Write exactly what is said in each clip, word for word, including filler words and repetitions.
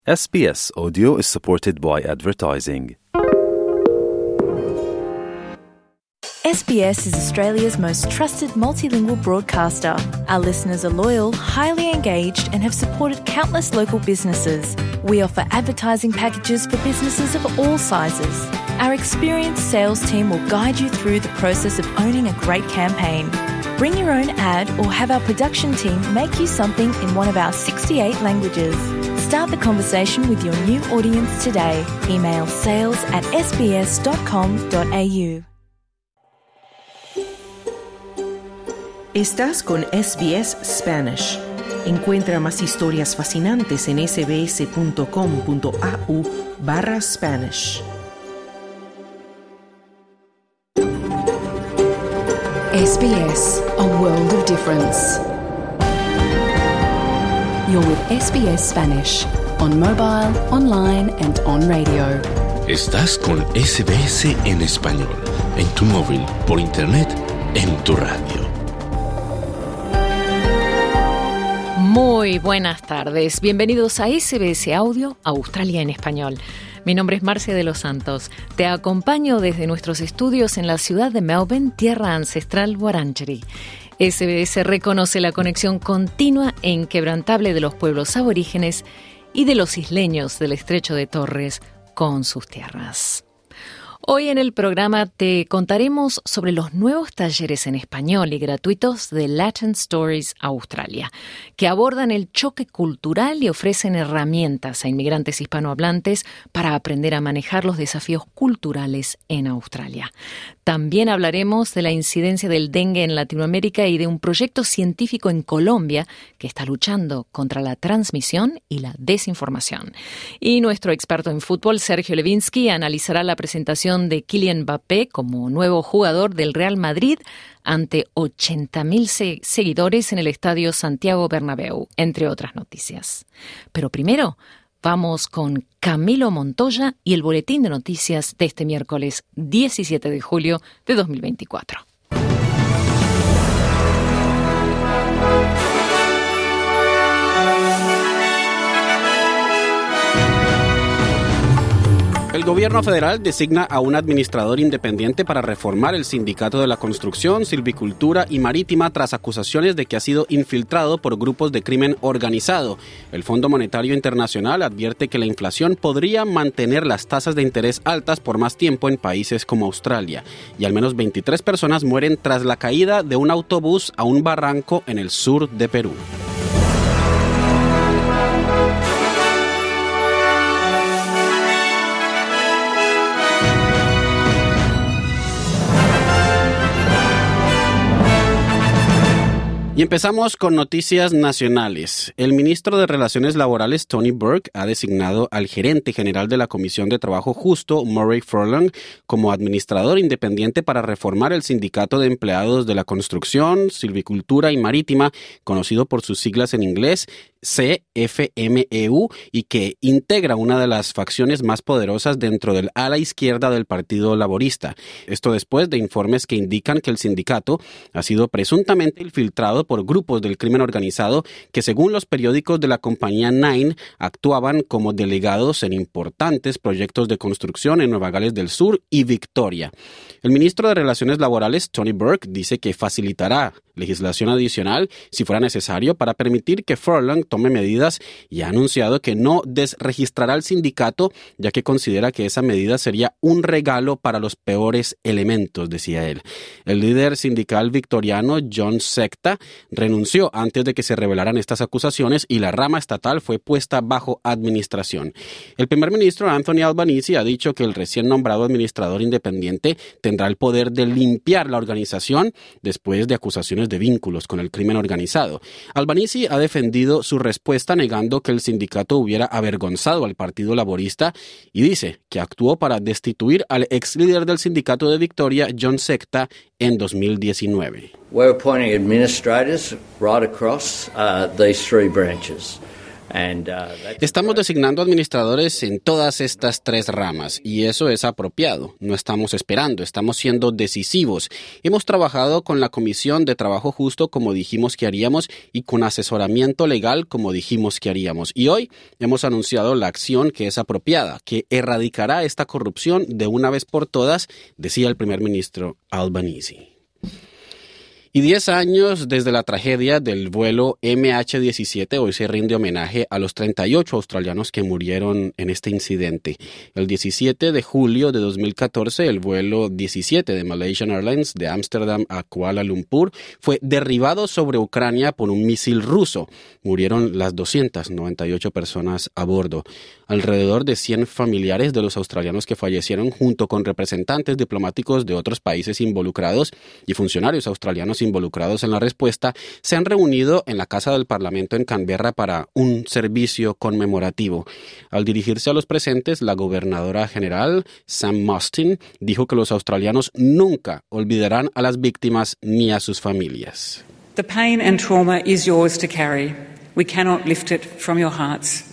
S B S Audio is supported by advertising. S B S is Australia's most trusted multilingual broadcaster. Our listeners are loyal, highly engaged, and have supported countless local businesses. We offer advertising packages for businesses of all sizes. Our experienced sales team will guide you through the process of owning a great campaign. Bring your own ad or have our production team make you something in one of our sixty-eight languages. Start the conversation with your new audience today. Email sales at s b s dot com dot a u. Estás con S B S Spanish. Encuentra más historias fascinantes en sbs.com.au barra Spanish. S B S, a world of difference. You're with S B S Spanish, on mobile, online and on radio. Estás con S B S en español, en tu móvil, por internet, en tu radio. Muy buenas tardes, bienvenidos a S B S Audio, Australia en español. Mi nombre es Marcia de los Santos. Te acompaño desde nuestros estudios en la ciudad de Melbourne, tierra ancestral Wurundjeri. S B S reconoce la conexión continua e inquebrantable de los pueblos aborígenes y de los isleños del Estrecho de Torres con sus tierras. Hoy en el programa te contaremos sobre los nuevos talleres en español y gratuitos de Latin Stories Australia, que abordan el choque cultural y ofrecen herramientas a inmigrantes hispanohablantes para aprender a manejar los desafíos culturales en Australia. También hablaremos de la incidencia del dengue en Latinoamérica y de un proyecto científico en Colombia que está luchando contra la transmisión y la desinformación. Y nuestro experto en fútbol, Sergio Levinsky, analizará la presentación de Kylian Mbappé como nuevo jugador del Real Madrid ante ochenta mil se- seguidores en el Estadio Santiago Bernabéu, entre otras noticias. Pero primero, vamos con Camilo Montoya y el boletín de noticias de este miércoles diecisiete de julio de dos mil veinticuatro. El gobierno federal designa a un administrador independiente para reformar el sindicato de la construcción, silvicultura y marítima tras acusaciones de que ha sido infiltrado por grupos de crimen organizado. El Fondo Monetario Internacional advierte que la inflación podría mantener las tasas de interés altas por más tiempo en países como Australia. Y al menos veintitrés personas mueren tras la caída de un autobús a un barranco en el sur de Perú. Y empezamos con noticias nacionales. El ministro de Relaciones Laborales, Tony Burke, ha designado al gerente general de la Comisión de Trabajo Justo, Murray Furlong, como administrador independiente para reformar el Sindicato de Empleados de la Construcción, Silvicultura y Marítima, conocido por sus siglas en inglés, C F M E U, y que integra una de las facciones más poderosas dentro del ala izquierda del Partido Laborista. Esto después de informes que indican que el sindicato ha sido presuntamente infiltrado por grupos del crimen organizado que, según los periódicos de la compañía Nine, actuaban como delegados en importantes proyectos de construcción en Nueva Gales del Sur y Victoria. El ministro de Relaciones Laborales, Tony Burke, dice que facilitará legislación adicional si fuera necesario para permitir que Furlong tome medidas y ha anunciado que no desregistrará al sindicato, ya que considera que esa medida sería un regalo para los peores elementos, decía él. El líder sindical victoriano, John Secta, renunció antes de que se revelaran estas acusaciones y la rama estatal fue puesta bajo administración. El primer ministro Anthony Albanese ha dicho que el recién nombrado administrador independiente tendrá el poder de limpiar la organización después de acusaciones de vínculos con el crimen organizado. Albanese ha defendido su respuesta negando que el sindicato hubiera avergonzado al Partido Laborista y dice que actuó para destituir al ex líder del sindicato de Victoria, John Secta, en dos mil diecinueve. We're appointing administrators right across uh, these three branches. Estamos designando administradores en todas estas tres ramas y eso es apropiado. No estamos esperando, estamos siendo decisivos. Hemos trabajado con la Comisión de Trabajo Justo como dijimos que haríamos y con asesoramiento legal como dijimos que haríamos. Y hoy hemos anunciado la acción que es apropiada, que erradicará esta corrupción de una vez por todas, decía el primer ministro Albanese. Y diez años desde la tragedia del vuelo eme hache diecisiete, hoy se rinde homenaje a los treinta y ocho australianos que murieron en este incidente. El diecisiete de julio de dos mil catorce, el vuelo diecisiete de Malaysian Airlines de Ámsterdam a Kuala Lumpur fue derribado sobre Ucrania por un misil ruso. Murieron las doscientas noventa y ocho personas a bordo. Alrededor de cien familiares de los australianos que fallecieron, junto con representantes diplomáticos de otros países involucrados y funcionarios australianos involucrados en la respuesta, se han reunido en la Casa del Parlamento en Canberra para un servicio conmemorativo. Al dirigirse a los presentes, la gobernadora general, Sam Mostyn, dijo que los australianos nunca olvidarán a las víctimas ni a sus familias. The pain and trauma is yours to carry. We cannot lift it from your hearts.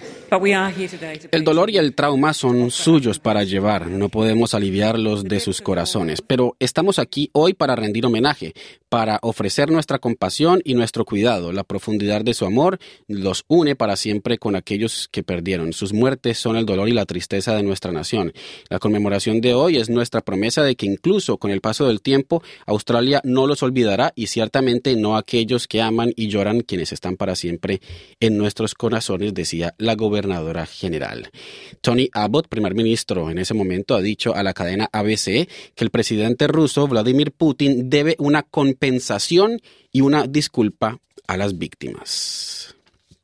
El dolor y el trauma son suyos para llevar, no podemos aliviarlos de sus corazones, pero estamos aquí hoy para rendir homenaje, para ofrecer nuestra compasión y nuestro cuidado. La profundidad de su amor los une para siempre con aquellos que perdieron. Sus muertes son el dolor y la tristeza de nuestra nación. La conmemoración de hoy es nuestra promesa de que incluso con el paso del tiempo, Australia no los olvidará y ciertamente no aquellos que aman y lloran, quienes están para siempre en nuestros corazones, decía la gobernadora general. Tony Abbott, primer ministro en ese momento, ha dicho a la cadena A B C que el presidente ruso Vladimir Putin debe una compensación y una disculpa a las víctimas.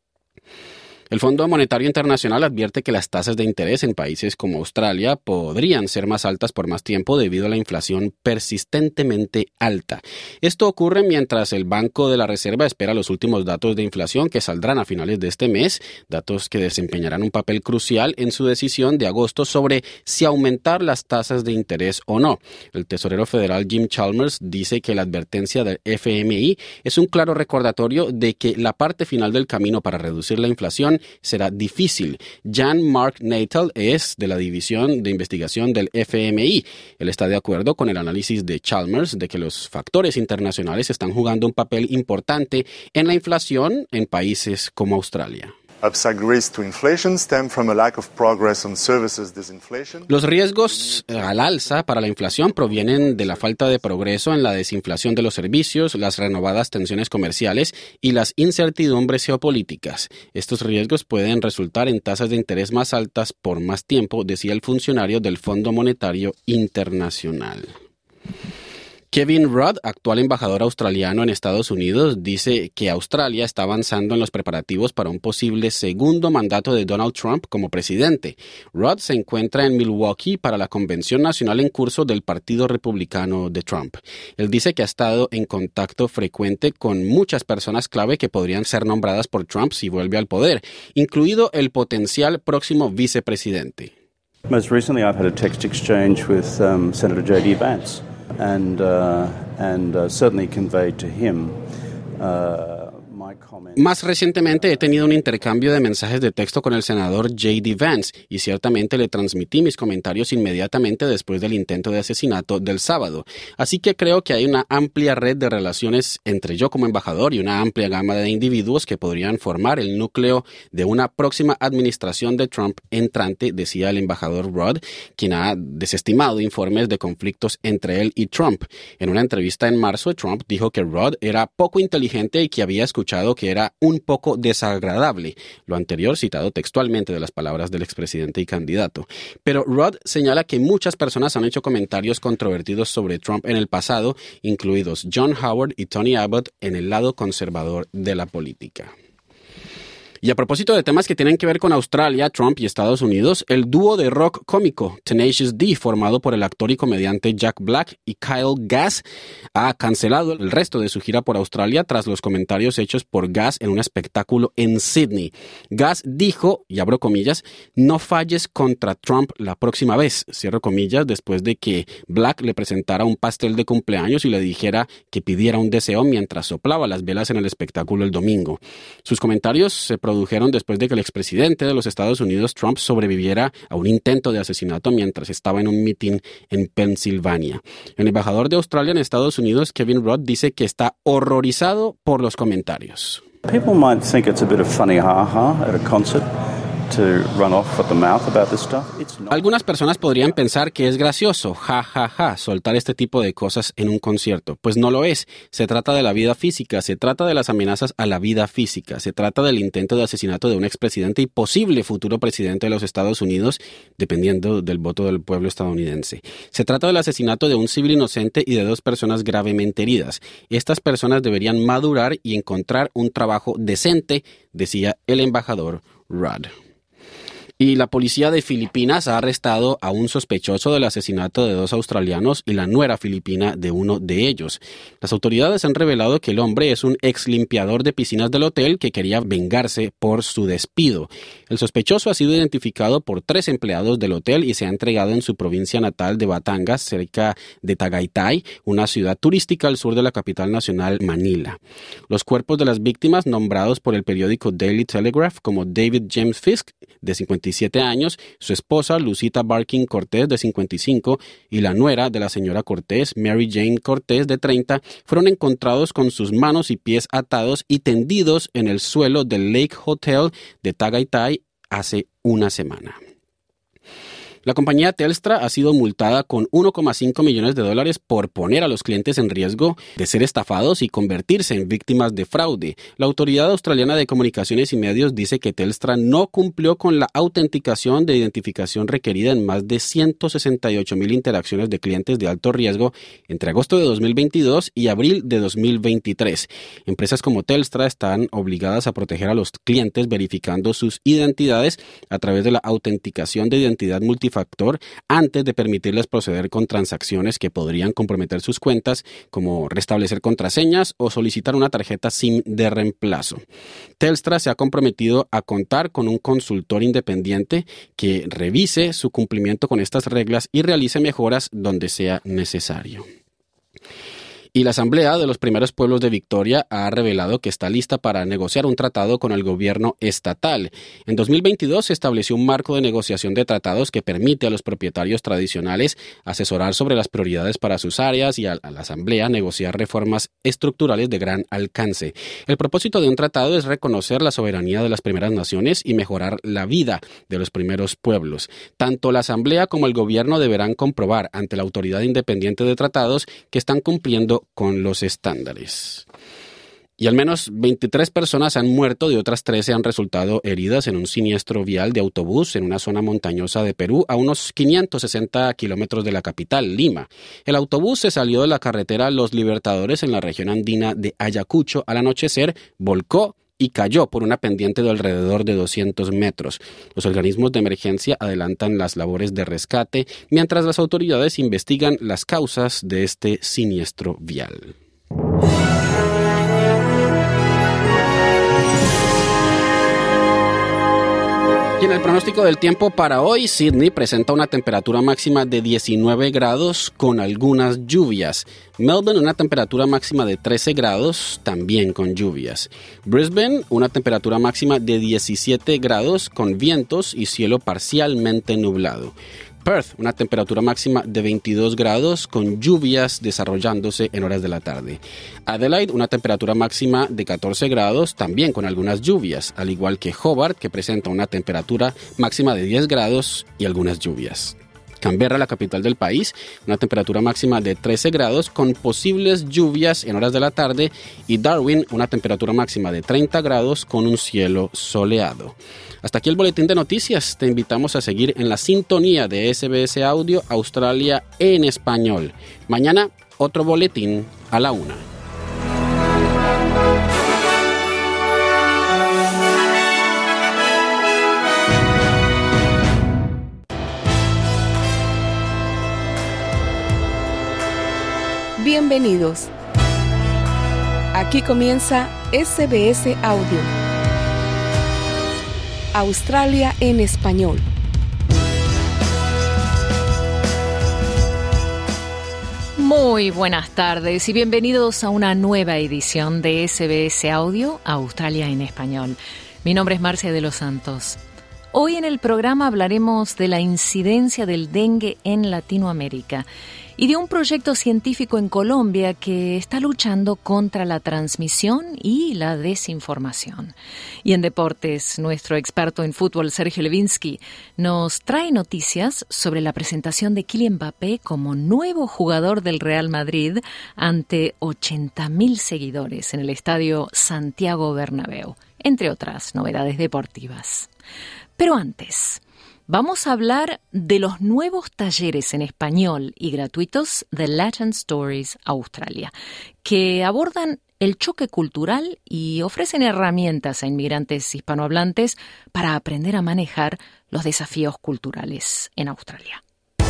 El Fondo Monetario Internacional advierte que las tasas de interés en países como Australia podrían ser más altas por más tiempo debido a la inflación persistentemente alta. Esto ocurre mientras el Banco de la Reserva espera los últimos datos de inflación que saldrán a finales de este mes, datos que desempeñarán un papel crucial en su decisión de agosto sobre si aumentar las tasas de interés o no. El tesorero federal Jim Chalmers dice que la advertencia del F M I es un claro recordatorio de que la parte final del camino para reducir la inflación será difícil. Jan-Mark Natal es de la División de Investigación del F M I. Él está de acuerdo con el análisis de Chalmers de que los factores internacionales están jugando un papel importante en la inflación en países como Australia. Los riesgos al alza para la inflación provienen de la falta de progreso en la desinflación de los servicios, las renovadas tensiones comerciales y las incertidumbres geopolíticas. Estos riesgos pueden resultar en tasas de interés más altas por más tiempo, decía el funcionario del Fondo Monetario Internacional. Kevin Rudd, actual embajador australiano en Estados Unidos, dice que Australia está avanzando en los preparativos para un posible segundo mandato de Donald Trump como presidente. Rudd se encuentra en Milwaukee para la convención nacional en curso del Partido Republicano de Trump. Él dice que ha estado en contacto frecuente con muchas personas clave que podrían ser nombradas por Trump si vuelve al poder, incluido el potencial próximo vicepresidente. Most recently I've had a text exchange with um, Senator J D Vance. And, uh, and uh, certainly conveyed to him uh, my comments. Más recientemente he tenido un intercambio de mensajes de texto con el senador J D Vance y ciertamente le transmití mis comentarios inmediatamente después del intento de asesinato del sábado. Así que creo que hay una amplia red de relaciones entre yo como embajador y una amplia gama de individuos que podrían formar el núcleo de una próxima administración de Trump entrante, decía el embajador Rudd, quien ha desestimado informes de conflictos entre él y Trump. En una entrevista en marzo, Trump dijo que Rudd era poco inteligente y que había escuchado que era un poco desagradable, lo anterior citado textualmente de las palabras del expresidente y candidato. Pero Rudd señala que muchas personas han hecho comentarios controvertidos sobre Trump en el pasado, incluidos John Howard y Tony Abbott en el lado conservador de la política. Y a propósito de temas que tienen que ver con Australia, Trump y Estados Unidos, el dúo de rock cómico Tenacious D, formado por el actor y comediante Jack Black y Kyle Gass, ha cancelado el resto de su gira por Australia tras los comentarios hechos por Gass en un espectáculo en Sydney. Gass dijo, y abro comillas, "no falles contra Trump la próxima vez", cierro comillas, después de que Black le presentara un pastel de cumpleaños y le dijera que pidiera un deseo mientras soplaba las velas en el espectáculo el domingo. Sus comentarios se produjeron después de que el expresidente de los Estados Unidos, Trump, sobreviviera a un intento de asesinato mientras estaba en un mitin en Pensilvania. El embajador de Australia en Estados Unidos, Kevin Rudd, dice que está horrorizado por los comentarios. People might think it's a bit of funny ha-ha at a concert. To run off at the mouth about this stuff. It's not. Algunas personas podrían pensar que es gracioso, ja, ja, ja, soltar este tipo de cosas en un concierto. Pues no lo es. Se trata de la vida física, se trata de las amenazas a la vida física, se trata del intento de asesinato de un expresidente y posible futuro presidente de los Estados Unidos, dependiendo del voto del pueblo estadounidense. Se trata del asesinato de un civil inocente y de dos personas gravemente heridas. Estas personas deberían madurar y encontrar un trabajo decente, decía el embajador Rudd. Y la policía de Filipinas ha arrestado a un sospechoso del asesinato de dos australianos y la nuera filipina de uno de ellos. Las autoridades han revelado que el hombre es un ex limpiador de piscinas del hotel que quería vengarse por su despido. El sospechoso ha sido identificado por tres empleados del hotel y se ha entregado en su provincia natal de Batangas, cerca de Tagaytay, una ciudad turística al sur de la capital nacional, Manila. Los cuerpos de las víctimas, nombrados por el periódico Daily Telegraph como David James Fisk, de cincuenta y siete años, su esposa Lucita Barkin Cortés, de cincuenta y cinco, y la nuera de la señora Cortés, Mary Jane Cortés, de treinta, fueron encontrados con sus manos y pies atados y tendidos en el suelo del Lake Hotel de Tagaytay hace una semana. La compañía Telstra ha sido multada con uno coma cinco millones de dólares por poner a los clientes en riesgo de ser estafados y convertirse en víctimas de fraude. La Autoridad Australiana de Comunicaciones y Medios dice que Telstra no cumplió con la autenticación de identificación requerida en más de ciento sesenta y ocho mil interacciones de clientes de alto riesgo entre agosto de dos mil veintidós y abril de dos mil veintitrés. Empresas como Telstra están obligadas a proteger a los clientes verificando sus identidades a través de la autenticación de identidad multifactorial factor antes de permitirles proceder con transacciones que podrían comprometer sus cuentas, como restablecer contraseñas o solicitar una tarjeta SIM de reemplazo. Telstra se ha comprometido a contar con un consultor independiente que revise su cumplimiento con estas reglas y realice mejoras donde sea necesario. Y la Asamblea de los Primeros Pueblos de Victoria ha revelado que está lista para negociar un tratado con el gobierno estatal. En dos mil veintidós se estableció un marco de negociación de tratados que permite a los propietarios tradicionales asesorar sobre las prioridades para sus áreas y a la Asamblea negociar reformas estructurales de gran alcance. El propósito de un tratado es reconocer la soberanía de las primeras naciones y mejorar la vida de los primeros pueblos. Tanto la Asamblea como el gobierno deberán comprobar ante la Autoridad Independiente de Tratados que están cumpliendo con los estándares. Y al menos veintitrés personas han muerto y otras trece han resultado heridas en un siniestro vial de autobús en una zona montañosa de Perú, a unos quinientos sesenta kilómetros de la capital, Lima. El autobús se salió de la carretera Los Libertadores en la región andina de Ayacucho al anochecer, volcó y cayó por una pendiente de alrededor de doscientos metros. Los organismos de emergencia adelantan las labores de rescate, mientras las autoridades investigan las causas de este siniestro vial. Y en el pronóstico del tiempo para hoy, Sydney presenta una temperatura máxima de diecinueve grados con algunas lluvias. Melbourne, una temperatura máxima de trece grados, también con lluvias. Brisbane, una temperatura máxima de diecisiete grados con vientos y cielo parcialmente nublado. Perth, una temperatura máxima de veintidós grados con lluvias desarrollándose en horas de la tarde. Adelaide, una temperatura máxima de catorce grados, también con algunas lluvias, al igual que Hobart, que presenta una temperatura máxima de diez grados y algunas lluvias. Canberra, la capital del país, una temperatura máxima de trece grados con posibles lluvias en horas de la tarde, y Darwin, una temperatura máxima de treinta grados con un cielo soleado. Hasta aquí el boletín de noticias. Te invitamos a seguir en la sintonía de S B S Audio Australia en español. Mañana, otro boletín a la una. Bienvenidos. Aquí comienza S B S Audio Australia en español. Muy buenas tardes y bienvenidos a una nueva edición de S B S Audio Australia en español. Mi nombre es Marcia de los Santos. Hoy en el programa hablaremos de la incidencia del dengue en Latinoamérica y de un proyecto científico en Colombia que está luchando contra la transmisión y la desinformación. Y en deportes, nuestro experto en fútbol, Sergio Levinsky, nos trae noticias sobre la presentación de Kylian Mbappé como nuevo jugador del Real Madrid ante ochenta mil seguidores en el estadio Santiago Bernabéu, entre otras novedades deportivas. Pero antes, vamos a hablar de los nuevos talleres en español y gratuitos de Latin Stories Australia, que abordan el choque cultural y ofrecen herramientas a inmigrantes hispanohablantes para aprender a manejar los desafíos culturales en Australia.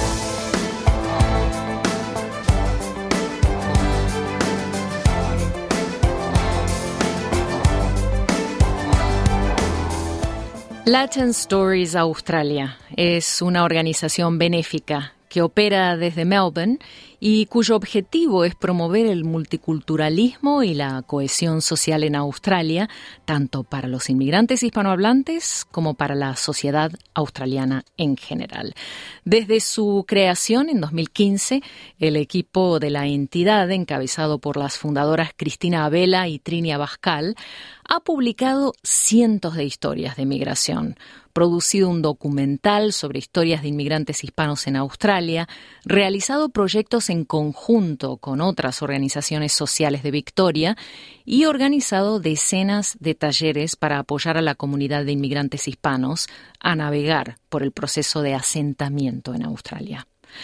Latin Stories Australia es una organización benéfica que opera desde Melbourne y cuyo objetivo es promover el multiculturalismo y la cohesión social en Australia, tanto para los inmigrantes hispanohablantes como para la sociedad australiana en general. Desde su creación en dos mil quince, el equipo de la entidad, encabezado por las fundadoras Cristina Abela y Trini Abascal, ha publicado cientos de historias de migración, producido un documental sobre historias de inmigrantes hispanos en Australia, realizado proyectos en conjunto con otras organizaciones sociales de Victoria y organizado decenas de talleres para apoyar a la comunidad de inmigrantes hispanos a navegar por el proceso de asentamiento en Australia.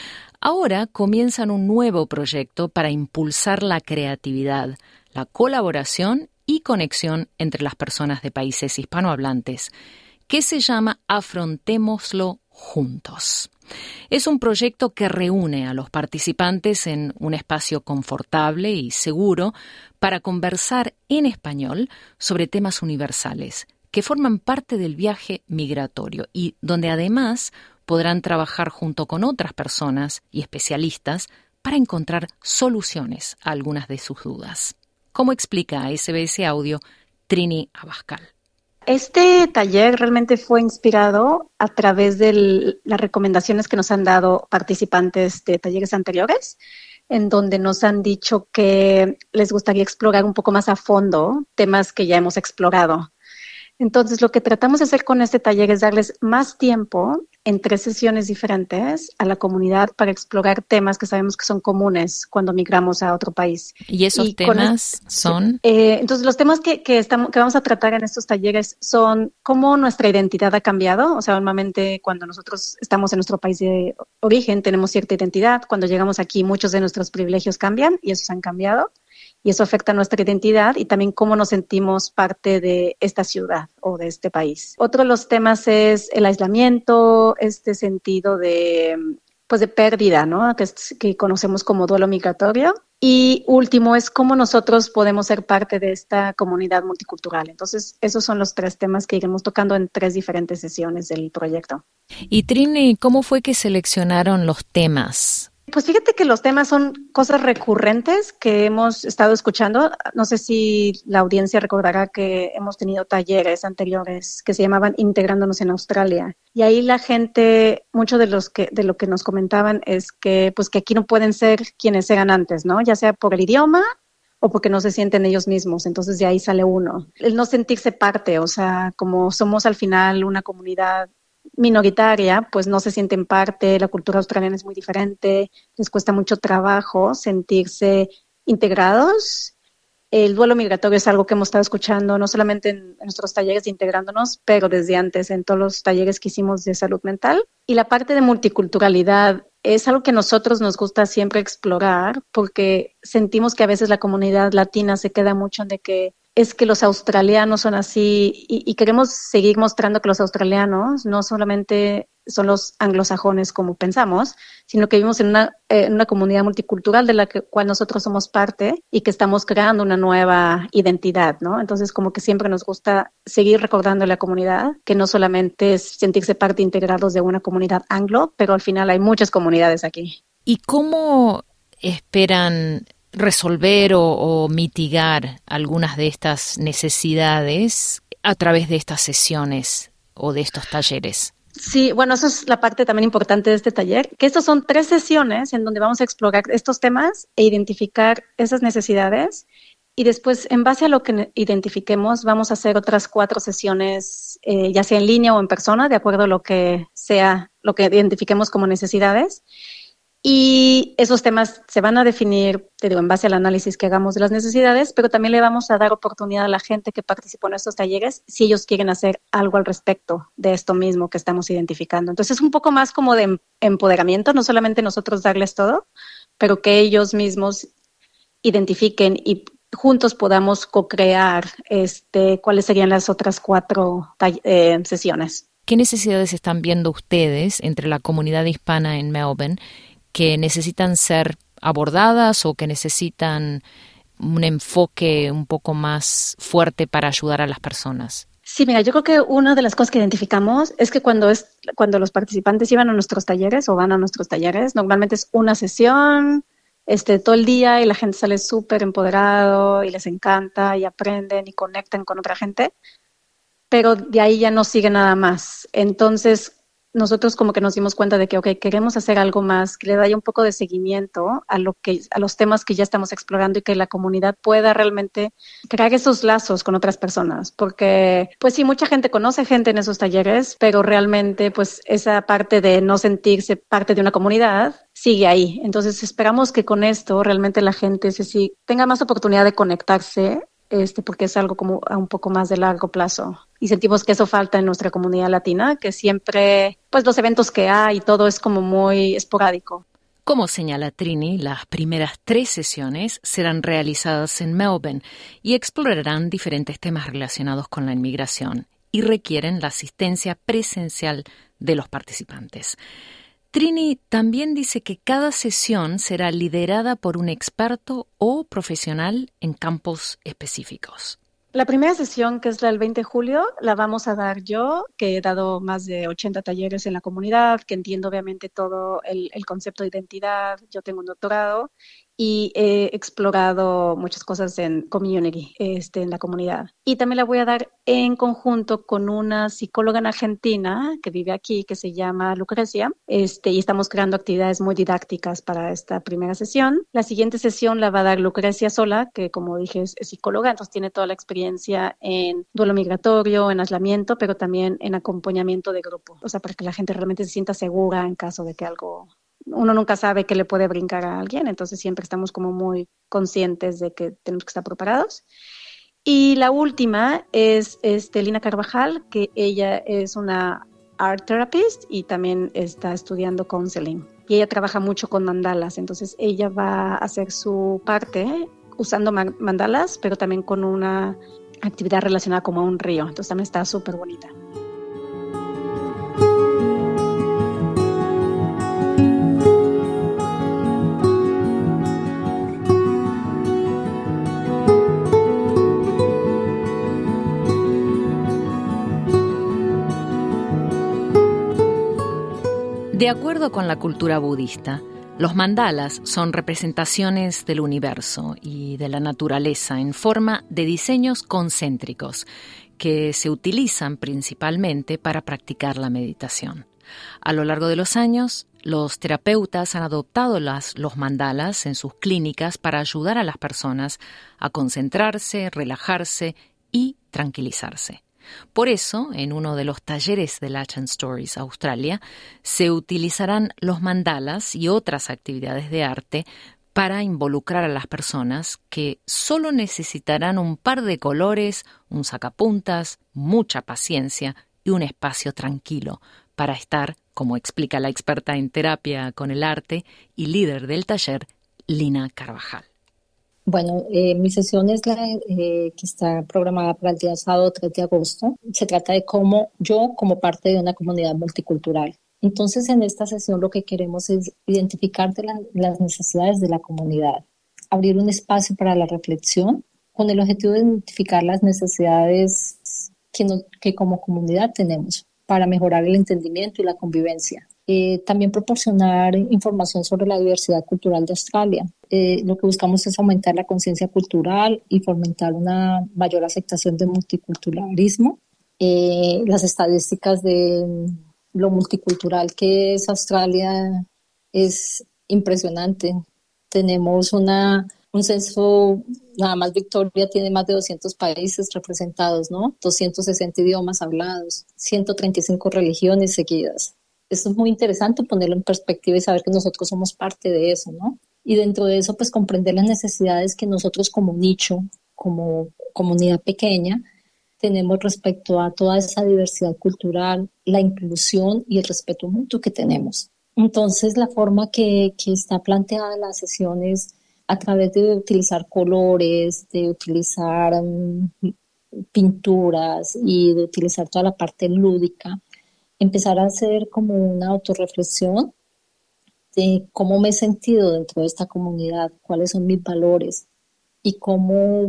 Ahora comienzan un nuevo proyecto para impulsar la creatividad, la colaboración y conexión entre las personas de países hispanohablantes, que se llama Afrontémoslo Juntos. Es un proyecto que reúne a los participantes en un espacio confortable y seguro para conversar en español sobre temas universales que forman parte del viaje migratorio y donde además podrán trabajar junto con otras personas y especialistas para encontrar soluciones a algunas de sus dudas. Como explica a S B S Audio Trini Abascal. Este taller realmente fue inspirado a través de las recomendaciones que nos han dado participantes de talleres anteriores, en donde nos han dicho que les gustaría explorar un poco más a fondo temas que ya hemos explorado. Entonces, lo que tratamos de hacer con este taller es darles más tiempo en tres sesiones diferentes a la comunidad para explorar temas que sabemos que son comunes cuando migramos a otro país. ¿Y esos y temas el, son? Eh, entonces, los temas que, que, estamos, que vamos a tratar en estos talleres son cómo nuestra identidad ha cambiado. O sea, normalmente cuando nosotros estamos en nuestro país de origen tenemos cierta identidad. Cuando llegamos aquí, muchos de nuestros privilegios cambian y esos han cambiado. Y eso afecta nuestra identidad y también cómo nos sentimos parte de esta ciudad o de este país. Otro de los temas es el aislamiento, este sentido de, pues de pérdida, ¿no? Que, es, que conocemos como duelo migratorio. Y último es cómo nosotros podemos ser parte de esta comunidad multicultural. Entonces, esos son los tres temas que iremos tocando en tres diferentes sesiones del proyecto. Y Trini, ¿cómo fue que seleccionaron los temas? Pues fíjate que los temas son cosas recurrentes que hemos estado escuchando. No sé si la audiencia recordará que hemos tenido talleres anteriores que se llamaban Integrándonos en Australia. Y ahí la gente, mucho de los que de lo que nos comentaban es que pues que aquí no pueden ser quienes eran antes, ¿no? Ya sea por el idioma o porque no se sienten ellos mismos. Entonces de ahí sale uno. El no sentirse parte, o sea, como somos al final una comunidad minoritaria, pues no se sienten parte, la cultura australiana es muy diferente, les cuesta mucho trabajo sentirse integrados. El duelo migratorio es algo que hemos estado escuchando no solamente en, en nuestros talleres de Integrándonos, pero desde antes en todos los talleres que hicimos de salud mental. Y la parte de multiculturalidad es algo que a nosotros nos gusta siempre explorar porque sentimos que a veces la comunidad latina se queda mucho en de que es que los australianos son así y, y queremos seguir mostrando que los australianos no solamente son los anglosajones como pensamos, sino que vivimos en una, eh, una comunidad multicultural de la que, cual nosotros somos parte y que estamos creando una nueva identidad, ¿no? Entonces, como que siempre nos gusta seguir recordando a la comunidad que no solamente es sentirse parte integrados de una comunidad anglo, pero al final hay muchas comunidades aquí. ¿Y cómo esperan resolver o, o mitigar algunas de estas necesidades a través de estas sesiones o de estos talleres? Sí, bueno, eso es la parte también importante de este taller, que estos son tres sesiones en donde vamos a explorar estos temas e identificar esas necesidades. Y después, en base a lo que identifiquemos, vamos a hacer otras cuatro sesiones, eh, ya sea en línea o en persona, de acuerdo a lo que sea, lo que identifiquemos como necesidades. Y esos temas se van a definir, te digo, en base al análisis que hagamos de las necesidades, pero también le vamos a dar oportunidad a la gente que participó en estos talleres si ellos quieren hacer algo al respecto de esto mismo que estamos identificando. Entonces, es un poco más como de empoderamiento, no solamente nosotros darles todo, pero que ellos mismos identifiquen y juntos podamos co-crear este, cuáles serían las otras cuatro eh, sesiones. ¿Qué necesidades están viendo ustedes entre la comunidad hispana en Melbourne que necesitan ser abordadas o que necesitan un enfoque un poco más fuerte para ayudar a las personas? Sí, mira, yo creo que una de las cosas que identificamos es que cuando es cuando los participantes iban a nuestros talleres o van a nuestros talleres, normalmente es una sesión este, todo el día y la gente sale súper empoderado y les encanta y aprenden y conectan con otra gente, pero de ahí ya no sigue nada más. Entonces, nosotros como que nos dimos cuenta de que, ok, queremos hacer algo más, que le dé un poco de seguimiento a lo que, a los temas que ya estamos explorando y que la comunidad pueda realmente crear esos lazos con otras personas. Porque, pues sí, mucha gente conoce gente en esos talleres, pero realmente, pues, esa parte de no sentirse parte de una comunidad sigue ahí. Entonces, esperamos que con esto realmente la gente se sí, tenga más oportunidad de conectarse, este, porque es algo como a un poco más de largo plazo. Y sentimos que eso falta en nuestra comunidad latina, que siempre, pues los eventos que hay y todo es como muy esporádico. Como señala Trini, las primeras tres sesiones serán realizadas en Melbourne y explorarán diferentes temas relacionados con la inmigración y requieren la asistencia presencial de los participantes. Trini también dice que cada sesión será liderada por un experto o profesional en campos específicos. La primera sesión, que es la del veinte de julio, la vamos a dar yo, que he dado más de ochenta talleres en la comunidad, que entiendo obviamente todo el, el concepto de identidad. Yo tengo un doctorado y he explorado muchas cosas en community, este, en la comunidad. Y también la voy a dar en conjunto con una psicóloga en Argentina que vive aquí, que se llama Lucrecia, este, y estamos creando actividades muy didácticas para esta primera sesión. La siguiente sesión la va a dar Lucrecia sola, que como dije es, es psicóloga, entonces tiene toda la experiencia en duelo migratorio, en aislamiento, pero también en acompañamiento de grupo, o sea, para que la gente realmente se sienta segura en caso de que algo... Uno nunca sabe qué le puede brincar a alguien, entonces siempre estamos como muy conscientes de que tenemos que estar preparados. Y la última es este, Lina Carvajal, que ella es una art therapist y también está estudiando counseling. Y ella trabaja mucho con mandalas, entonces ella va a hacer su parte usando mandalas, pero también con una actividad relacionada como a un río, entonces también está súper bonita. De acuerdo con la cultura budista, los mandalas son representaciones del universo y de la naturaleza en forma de diseños concéntricos que se utilizan principalmente para practicar la meditación. A lo largo de los años, los terapeutas han adoptado las, los mandalas en sus clínicas para ayudar a las personas a concentrarse, relajarse y tranquilizarse. Por eso, en uno de los talleres de Latin Stories Australia, se utilizarán los mandalas y otras actividades de arte para involucrar a las personas que solo necesitarán un par de colores, un sacapuntas, mucha paciencia y un espacio tranquilo para estar, como explica la experta en terapia con el arte y líder del taller, Lina Carvajal. Bueno, eh, mi sesión es la eh, que está programada para el día sábado tres de agosto. Se trata de cómo yo, como parte de una comunidad multicultural. Entonces, en esta sesión lo que queremos es identificar de la, las necesidades de la comunidad, abrir un espacio para la reflexión con el objetivo de identificar las necesidades que, no, que como comunidad tenemos para mejorar el entendimiento y la convivencia. Eh, también proporcionar información sobre la diversidad cultural de Australia. Eh, lo que buscamos es aumentar la conciencia cultural y fomentar una mayor aceptación del multiculturalismo. Eh, las estadísticas de lo multicultural que es Australia es impresionante. Tenemos una, un censo, nada más Victoria tiene más de doscientos países representados, ¿no? doscientos sesenta idiomas hablados, ciento treinta y cinco religiones seguidas. Esto es muy interesante ponerlo en perspectiva y saber que nosotros somos parte de eso, ¿no? Y dentro de eso, pues comprender las necesidades que nosotros como nicho, como comunidad pequeña, tenemos respecto a toda esa diversidad cultural, la inclusión y el respeto mutuo que tenemos. Entonces, la forma que, que está planteada la sesión es a través de utilizar colores, de utilizar um, pinturas y de utilizar toda la parte lúdica, empezar a hacer como una autorreflexión de cómo me he sentido dentro de esta comunidad, cuáles son mis valores y cómo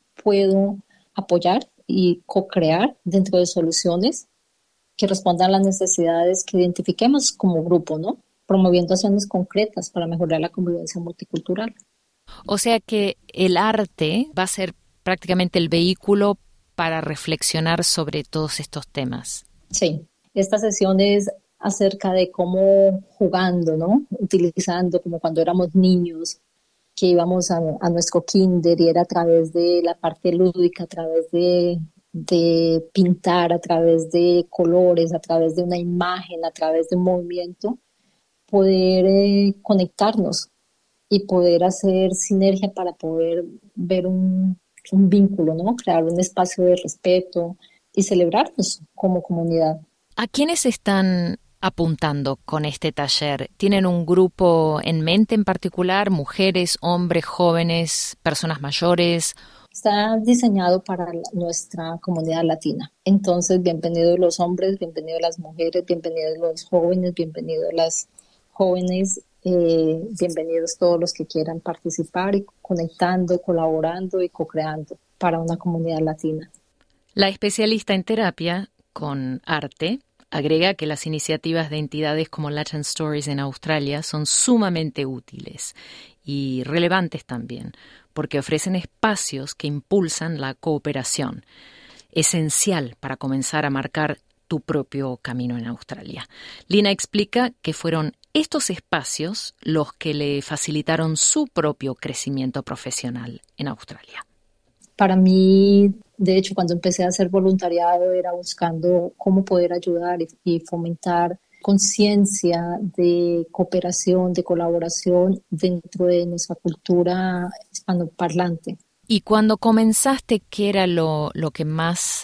puedo apoyar y co-crear dentro de soluciones que respondan a las necesidades que identifiquemos como grupo, ¿no? Promoviendo acciones concretas para mejorar la convivencia multicultural. O sea que el arte va a ser prácticamente el vehículo para reflexionar sobre todos estos temas. Sí. Esta sesión es acerca de cómo jugando, ¿no? Utilizando como cuando éramos niños, que íbamos a, a nuestro kinder y era a través de la parte lúdica, a través de, de pintar, a través de colores, a través de una imagen, a través de un movimiento, poder eh, conectarnos y poder hacer sinergia para poder ver un, un vínculo, ¿no? Crear un espacio de respeto y celebrarnos como comunidad. ¿A quiénes están apuntando con este taller? ¿Tienen un grupo en mente en particular? ¿Mujeres, hombres, jóvenes, personas mayores? Está diseñado para nuestra comunidad latina. Entonces, bienvenidos los hombres, bienvenidos las mujeres, bienvenidos los jóvenes, bienvenidos las jóvenes, eh, bienvenidos todos los que quieran participar y conectando, colaborando y co-creando para una comunidad latina. La especialista en terapia con arte agrega que las iniciativas de entidades como Latin Stories en Australia son sumamente útiles y relevantes también, porque ofrecen espacios que impulsan la cooperación, esencial para comenzar a marcar tu propio camino en Australia. Lina explica que fueron estos espacios los que le facilitaron su propio crecimiento profesional en Australia. Para mí, de hecho, cuando empecé a hacer voluntariado era buscando cómo poder ayudar y, y fomentar conciencia de cooperación, de colaboración dentro de nuestra cultura hispanoparlante. Y cuando comenzaste, ¿qué era lo, lo que más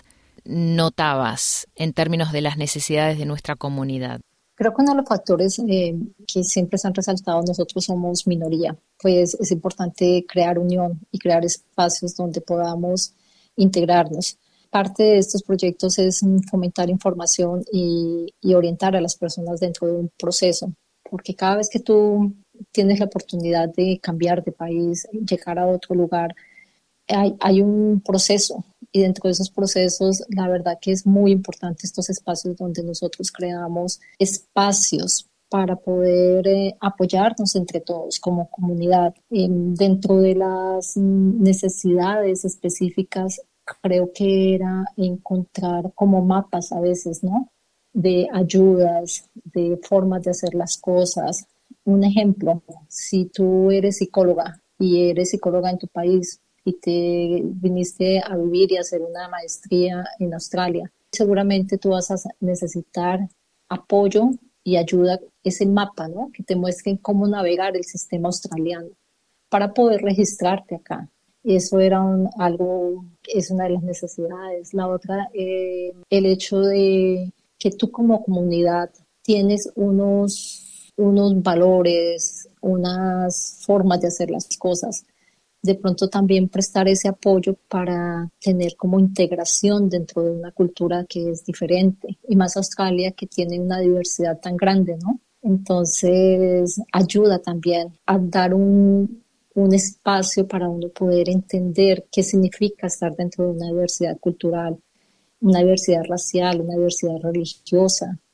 notabas en términos de las necesidades de nuestra comunidad? Creo que uno de los factores eh, que siempre se han resaltado, nosotros somos minoría, pues es importante crear unión y crear espacios donde podamos integrarnos. Parte de estos proyectos es fomentar información y, y orientar a las personas dentro de un proceso, porque cada vez que tú tienes la oportunidad de cambiar de país, llegar a otro lugar, hay, hay un proceso. Y dentro de esos procesos, la verdad que es muy importante estos espacios donde nosotros creamos espacios para poder eh, apoyarnos entre todos como comunidad. Eh, dentro de las necesidades específicas, creo que era encontrar como mapas a veces, ¿no? De ayudas, de formas de hacer las cosas. Un ejemplo, si tú eres psicóloga y eres psicóloga en tu país, y te viniste a vivir y a hacer una maestría en Australia, seguramente tú vas a necesitar apoyo y ayuda, ese mapa, ¿no? Que te muestren cómo navegar el sistema australiano para poder registrarte acá. Eso era un, algo, es una de las necesidades. La otra, eh, el hecho de que tú como comunidad tienes unos, unos valores, unas formas de hacer las cosas. De pronto también prestar ese apoyo para tener como integración dentro de una cultura que es diferente, y más Australia que tiene una diversidad tan grande, ¿no? Entonces ayuda también a dar un, un espacio para uno poder entender qué significa estar dentro de una diversidad cultural, una diversidad racial, una diversidad religiosa,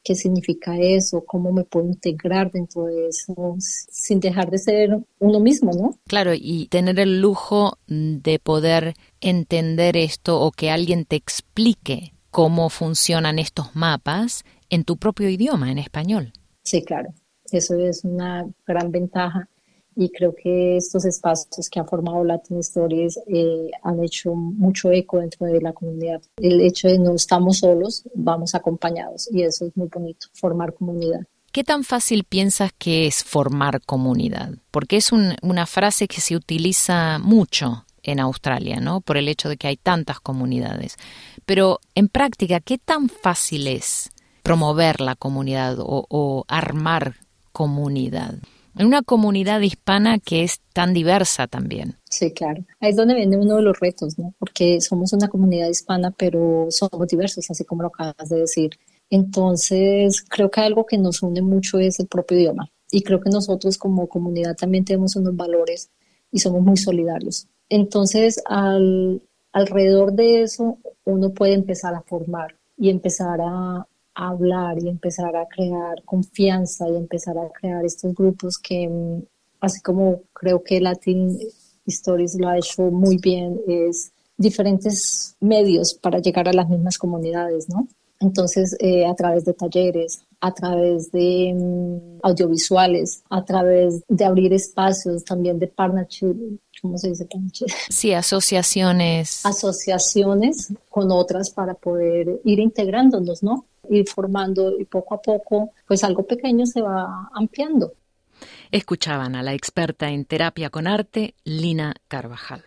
qué significa eso, cómo me puedo integrar dentro de eso sin dejar de ser uno mismo, ¿no? Claro, y tener el lujo de poder entender esto o que alguien te explique cómo funcionan estos mapas en tu propio idioma, en español. Sí, claro, eso es una gran ventaja. Y creo que estos espacios que ha formado Latin Stories eh, han hecho mucho eco dentro de la comunidad. El hecho de no estamos solos, vamos acompañados, y eso es muy bonito, formar comunidad. ¿Qué tan fácil piensas que es formar comunidad? Porque es un, una frase que se utiliza mucho en Australia, ¿no? Por el hecho de que hay tantas comunidades. Pero en práctica, ¿qué tan fácil es promover la comunidad o, o armar comunidad? En una comunidad hispana que es tan diversa también. Sí, claro. Ahí es donde viene uno de los retos, ¿no? Porque somos una comunidad hispana, pero somos diversos, así como lo acabas de decir. Entonces, creo que algo que nos une mucho es el propio idioma. Y creo que nosotros como comunidad también tenemos unos valores y somos muy solidarios. Entonces, al, alrededor de eso, uno puede empezar a formar y empezar a a hablar y empezar a crear confianza y empezar a crear estos grupos que, así como creo que Latin Stories lo ha hecho muy bien, es diferentes medios para llegar a las mismas comunidades, ¿no? Entonces, eh, a través de talleres, a través de um, audiovisuales, a través de abrir espacios también de partnership, ¿cómo se dice partnership? Sí, asociaciones. Asociaciones con otras para poder ir integrándonos, ¿no? Ir formando y poco a poco, pues algo pequeño se va ampliando. Escuchaban a la experta en terapia con arte, Lina Carvajal.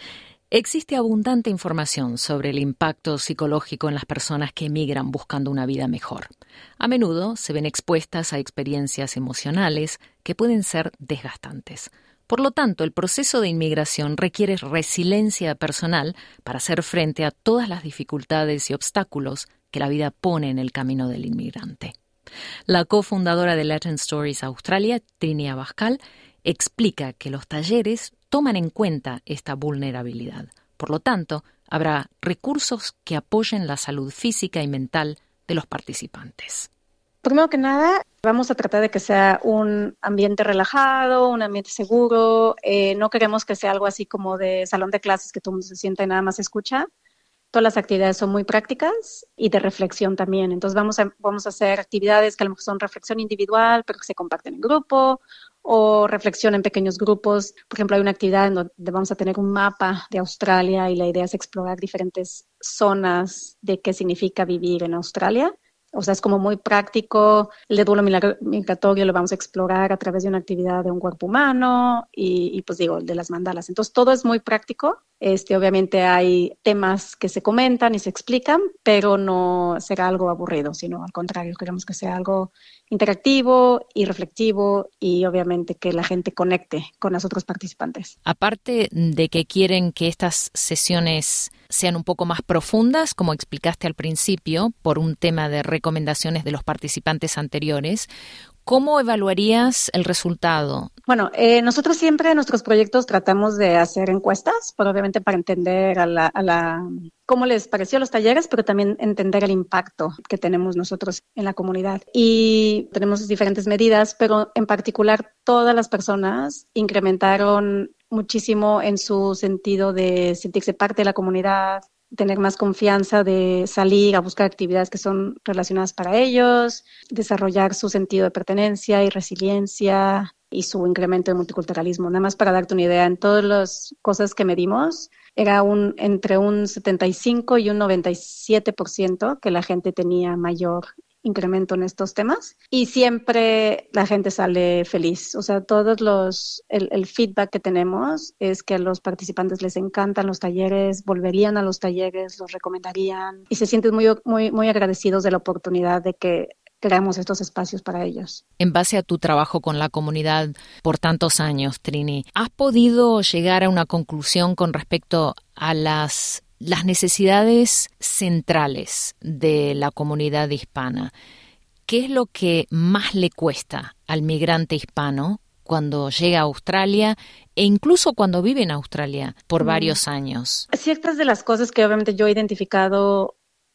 Existe abundante información sobre el impacto psicológico en las personas que emigran buscando una vida mejor. A menudo se ven expuestas a experiencias emocionales que pueden ser desgastantes. Por lo tanto, el proceso de inmigración requiere resiliencia personal para hacer frente a todas las dificultades y obstáculos que la vida pone en el camino del inmigrante. La cofundadora de Latin Stories Australia, Trini Abascal, explica que los talleres toman en cuenta esta vulnerabilidad. Por lo tanto, habrá recursos que apoyen la salud física y mental de los participantes. Primero que nada, vamos a tratar de que sea un ambiente relajado, un ambiente seguro. Eh, no queremos que sea algo así como de salón de clases que todo el mundo se sienta y nada más escucha. Todas las actividades son muy prácticas y de reflexión también. Entonces vamos a, vamos a hacer actividades que a lo mejor son reflexión individual, pero que se comparten en grupo, o reflexión en pequeños grupos. Por ejemplo, hay una actividad en donde vamos a tener un mapa de Australia y la idea es explorar diferentes zonas de qué significa vivir en Australia. O sea, es como muy práctico. El de duelo migratorio lo vamos a explorar a través de una actividad de un cuerpo humano y, y pues digo, el de las mandalas. Entonces, todo es muy práctico. Este, obviamente hay temas que se comentan y se explican, pero no será algo aburrido, sino al contrario, queremos que sea algo interactivo y reflectivo y obviamente que la gente conecte con los otros participantes. Aparte de que quieren que estas sesiones sean un poco más profundas, como explicaste al principio, por un tema de recomendaciones de los participantes anteriores, ¿cómo evaluarías el resultado? Bueno, eh, nosotros siempre en nuestros proyectos tratamos de hacer encuestas, pero obviamente para entender a la, a la, cómo les pareció los talleres, pero también entender el impacto que tenemos nosotros en la comunidad. Y tenemos diferentes medidas, pero en particular todas las personas incrementaron muchísimo en su sentido de sentirse parte de la comunidad, tener más confianza de salir a buscar actividades que son relacionadas para ellos, desarrollar su sentido de pertenencia y resiliencia y su incremento de multiculturalismo. Nada más para darte una idea, en todas las cosas que medimos, era un entre un setenta y cinco y un noventa y siete por ciento que la gente tenía mayor incremento en estos temas y siempre la gente sale feliz. O sea, todos los, el, el feedback que tenemos es que a los participantes les encantan los talleres, volverían a los talleres, los recomendarían y se sienten muy, muy, muy agradecidos de la oportunidad de que creamos estos espacios para ellos. En base a tu trabajo con la comunidad por tantos años, Trini, ¿has podido llegar a una conclusión con respecto a las las necesidades centrales de la comunidad hispana? ¿Qué es lo que más le cuesta al migrante hispano cuando llega a Australia e incluso cuando vive en Australia por varios años? Ciertas de las cosas que obviamente yo he identificado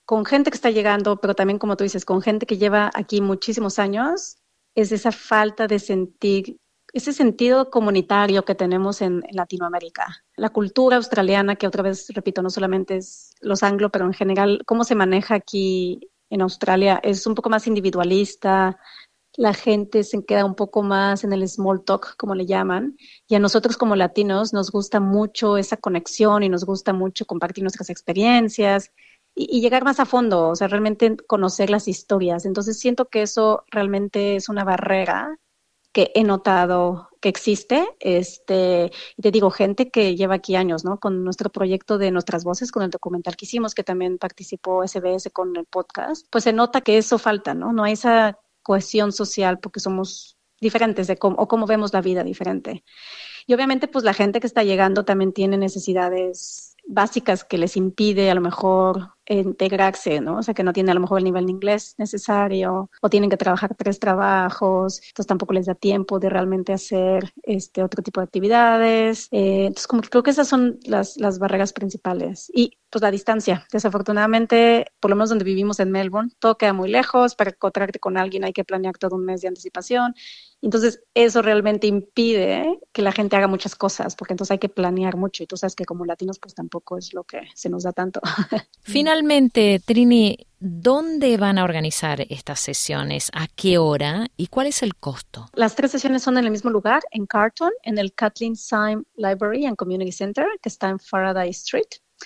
con gente que está llegando, pero también, como tú dices, con gente que lleva aquí muchísimos años, es esa falta de sentir, ese sentido comunitario que tenemos en, en Latinoamérica. La cultura australiana, que otra vez, repito, no solamente es los anglo, pero en general, cómo se maneja aquí en Australia, es un poco más individualista. La gente se queda un poco más en el small talk, como le llaman, y a nosotros como latinos nos gusta mucho esa conexión y nos gusta mucho compartir nuestras experiencias y, y llegar más a fondo, o sea, realmente conocer las historias. Entonces siento que eso realmente es una barrera que he notado que existe. Este, y te digo, gente que lleva aquí años, ¿no? Con nuestro proyecto de Nuestras Voces, con el documental que hicimos, que también participó S B S con el podcast, pues se nota que eso falta, ¿no? No hay esa cohesión social porque somos diferentes de cómo, o cómo vemos la vida diferente. Y obviamente pues la gente que está llegando también tiene necesidades básicas que les impide a lo mejor integrarse, ¿no? O sea, que no tienen a lo mejor el nivel de inglés necesario o tienen que trabajar tres trabajos, entonces tampoco les da tiempo de realmente hacer este otro tipo de actividades. Eh, entonces, como que creo que esas son las, las barreras principales. Y pues la distancia. Desafortunadamente, por lo menos donde vivimos en Melbourne, todo queda muy lejos. Para encontrarte con alguien hay que planear todo un mes de anticipación. Entonces, eso realmente impide que la gente haga muchas cosas, porque entonces hay que planear mucho. Y tú sabes que como latinos, pues tampoco es lo que se nos da tanto. Finalmente, Trini, ¿dónde van a organizar estas sesiones? ¿A qué hora? ¿Y cuál es el costo? Las tres sesiones son en el mismo lugar, en Carlton, en el Kathleen Syme Library and Community Center, que está en Faraday Street.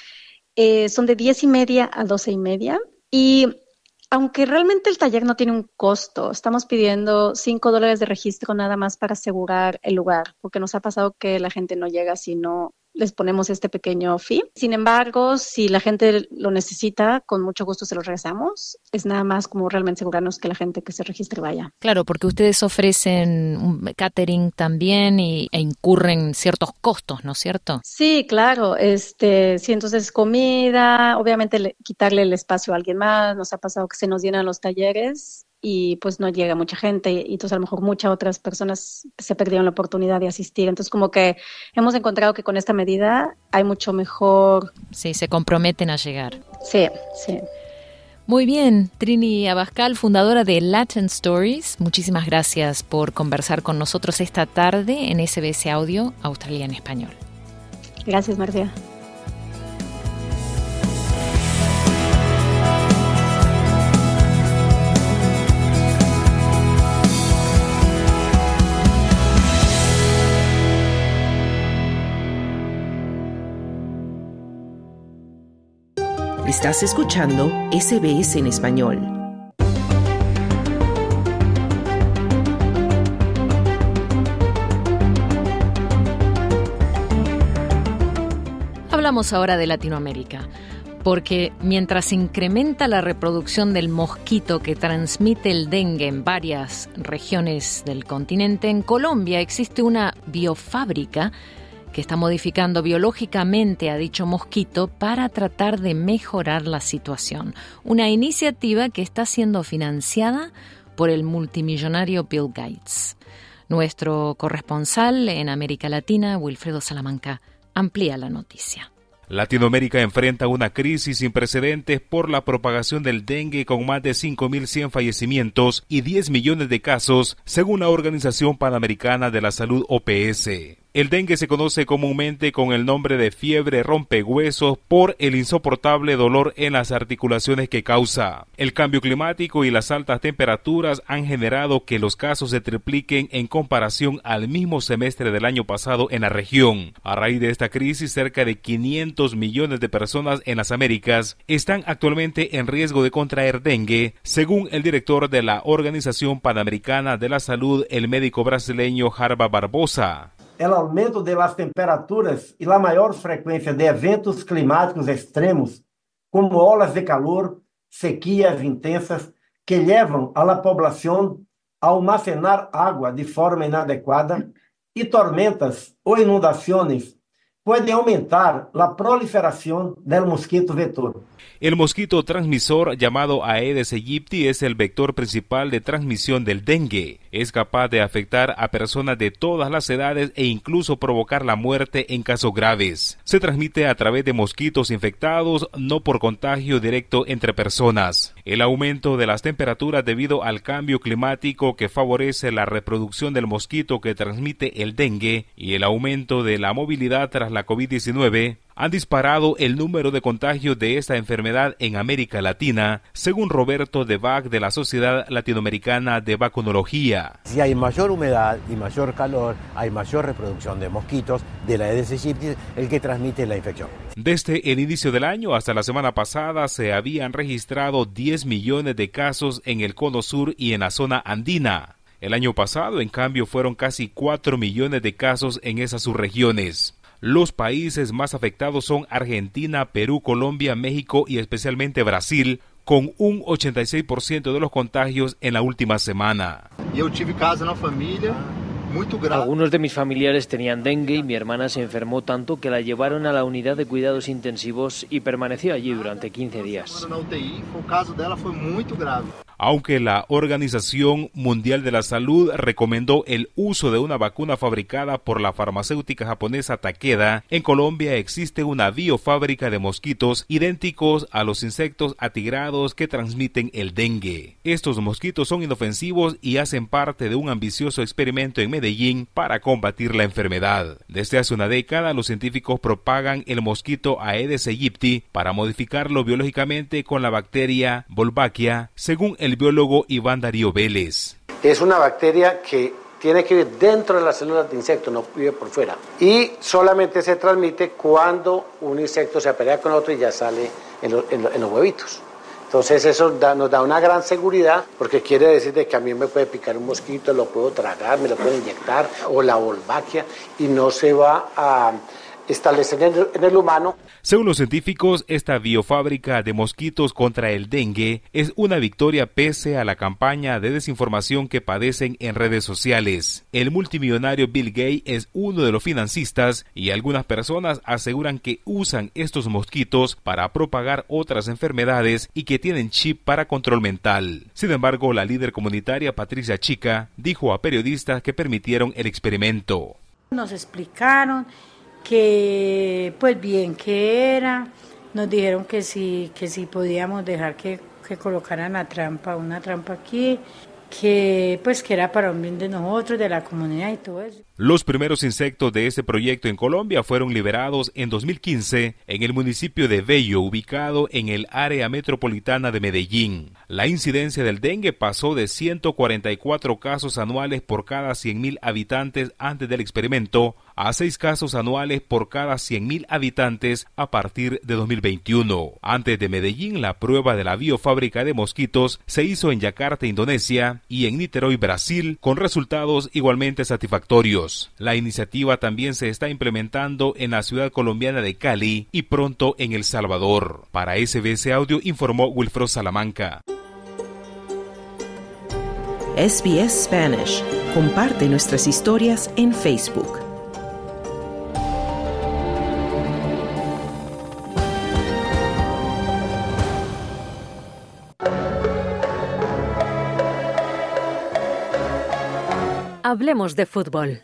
Eh, son de diez y media a doce y media. Y aunque realmente el taller no tiene un costo, estamos pidiendo cinco dólares de registro nada más para asegurar el lugar, porque nos ha pasado que la gente no llega si no les ponemos este pequeño fee. Sin embargo, si la gente lo necesita, con mucho gusto se lo regresamos. Es nada más como realmente asegurarnos que la gente que se registre vaya. Claro, porque ustedes ofrecen un catering también y, e incurren ciertos costos, ¿no es cierto? Sí, claro. Este, sí, entonces comida, obviamente le, quitarle el espacio a alguien más. Nos ha pasado que se nos llenan los talleres y pues no llega mucha gente y entonces a lo mejor muchas otras personas se perdieron la oportunidad de asistir. Entonces como que hemos encontrado que con esta medida hay mucho mejor... Sí, se comprometen a llegar. Sí, sí. Muy bien, Trini Abascal, fundadora de Latin Stories, muchísimas gracias por conversar con nosotros esta tarde en S B S Audio, Australia en Español. Gracias, Marcia. Estás escuchando S B S en español. Hablamos ahora de Latinoamérica, porque mientras incrementa la reproducción del mosquito que transmite el dengue en varias regiones del continente, en Colombia existe una biofábrica que está modificando biológicamente a dicho mosquito para tratar de mejorar la situación. Una iniciativa que está siendo financiada por el multimillonario Bill Gates. Nuestro corresponsal en América Latina, Wilfredo Salamanca, amplía la noticia. Latinoamérica enfrenta una crisis sin precedentes por la propagación del dengue con más de cinco mil cien fallecimientos y diez millones de casos, según la Organización Panamericana de la Salud O P S. El dengue se conoce comúnmente con el nombre de fiebre rompehuesos por el insoportable dolor en las articulaciones que causa. El cambio climático y las altas temperaturas han generado que los casos se tripliquen en comparación al mismo semestre del año pasado en la región. A raíz de esta crisis, cerca de quinientos millones de personas en las Américas están actualmente en riesgo de contraer dengue, según el director de la Organización Panamericana de la Salud, el médico brasileño Jarba Barbosa. El aumento de las temperaturas y la mayor frecuencia de eventos climáticos extremos, como olas de calor, sequías intensas, que llevan a la población a almacenar agua de forma inadecuada, y tormentas o inundaciones puede aumentar la proliferación del mosquito vector. El mosquito transmisor llamado Aedes aegypti es el vector principal de transmisión del dengue. Es capaz de afectar a personas de todas las edades e incluso provocar la muerte en casos graves. Se transmite a través de mosquitos infectados, no por contagio directo entre personas. El aumento de las temperaturas debido al cambio climático que favorece la reproducción del mosquito que transmite el dengue y el aumento de la movilidad tras la COVID diecinueve han disparado el número de contagios de esta enfermedad en América Latina, según Roberto de Bach de la Sociedad Latinoamericana de Vacunología. Si hay mayor humedad y mayor calor, hay mayor reproducción de mosquitos de la Aedes aegypti, el que transmite la infección. Desde el inicio del año hasta la semana pasada se habían registrado diez millones de casos en el cono sur y en la zona andina. El año pasado, en cambio, fueron casi cuatro millones de casos en esas subregiones. Los países más afectados son Argentina, Perú, Colombia, México y especialmente Brasil, con un ochenta y seis por ciento de los contagios en la última semana. Yo tuve caso en la familia muy grave. Algunos de mis familiares tenían dengue y mi hermana se enfermó tanto que la llevaron a la unidad de cuidados intensivos y permaneció allí durante quince días. El caso de ella fue muy grave. Aunque la Organización Mundial de la Salud recomendó el uso de una vacuna fabricada por la farmacéutica japonesa Takeda, en Colombia existe una biofábrica de mosquitos idénticos a los insectos atigrados que transmiten el dengue. Estos mosquitos son inofensivos y hacen parte de un ambicioso experimento en Medellín para combatir la enfermedad. Desde hace una década, los científicos propagan el mosquito Aedes aegypti para modificarlo biológicamente con la bacteria Wolbachia, según el biólogo Iván Darío Vélez. Es una bacteria que tiene que vivir dentro de las células de insecto, no vive por fuera. Y solamente se transmite cuando un insecto se pelea con otro y ya sale en, lo, en, lo, en los huevitos. Entonces eso da, nos da una gran seguridad, porque quiere decir de que a mí me puede picar un mosquito, lo puedo tragar, me lo puedo inyectar, o la Wolbachia, y no se va a establecer en el, en el humano. Según los científicos, esta biofábrica de mosquitos contra el dengue es una victoria pese a la campaña de desinformación que padecen en redes sociales. El multimillonario Bill Gates es uno de los financistas y algunas personas aseguran que usan estos mosquitos para propagar otras enfermedades y que tienen chip para control mental. Sin embargo, la líder comunitaria Patricia Chica dijo a periodistas que permitieron el experimento. Nos explicaron que pues bien que era, nos dijeron que sí, que sí podíamos dejar que, que colocaran la trampa, una trampa aquí, que pues que era para un bien de nosotros, de la comunidad y todo eso. Los primeros insectos de este proyecto en Colombia fueron liberados en dos mil quince en el municipio de Bello, ubicado en el área metropolitana de Medellín. La incidencia del dengue pasó de ciento cuarenta y cuatro casos anuales por cada cien mil habitantes antes del experimento a seis casos anuales por cada cien mil habitantes a partir de dos mil veintiuno. Antes de Medellín, la prueba de la biofábrica de mosquitos se hizo en Yakarta, Indonesia, y en Niterói, Brasil, con resultados igualmente satisfactorios. La iniciativa también se está implementando en la ciudad colombiana de Cali y pronto en El Salvador. Para S B S Audio informó Wilfredo Salamanca. S B S Spanish. Comparte nuestras historias en Facebook. Hablemos de fútbol.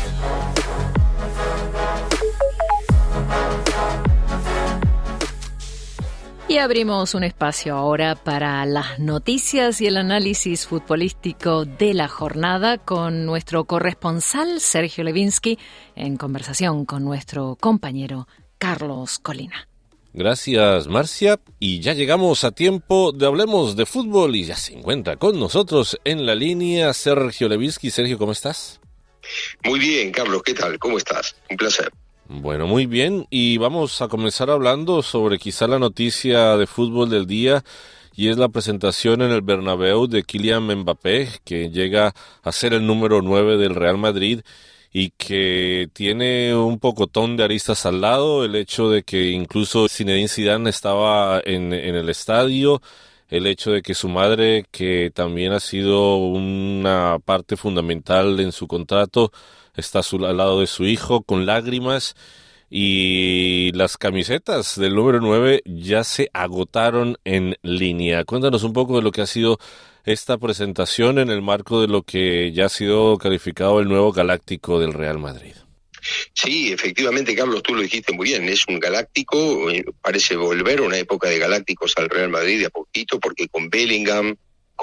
Y abrimos un espacio ahora para las noticias y el análisis futbolístico de la jornada con nuestro corresponsal Sergio Levinsky en conversación con nuestro compañero Carlos Colina. Gracias, Marcia. Y ya llegamos a tiempo de Hablemos de Fútbol y ya se encuentra con nosotros en la línea Sergio Levinsky. Sergio, ¿cómo estás? Muy bien, Carlos. ¿Qué tal? ¿Cómo estás? Un placer. Bueno, muy bien. Y vamos a comenzar hablando sobre quizá la noticia de fútbol del día, y es la presentación en el Bernabéu de Kylian Mbappé, que llega a ser el número nueve del Real Madrid y que tiene un pocotón de aristas al lado, el hecho de que incluso Zinedine Zidane estaba en, en el estadio, el hecho de que su madre, que también ha sido una parte fundamental en su contrato, está al lado de su hijo con lágrimas, y las camisetas del número nueve ya se agotaron en línea. Cuéntanos un poco de lo que ha sido esta presentación en el marco de lo que ya ha sido calificado el nuevo Galáctico del Real Madrid. Sí, efectivamente, Carlos, tú lo dijiste muy bien, es un Galáctico, eh, parece volver a una época de Galácticos al Real Madrid de a poquito, porque con Bellingham,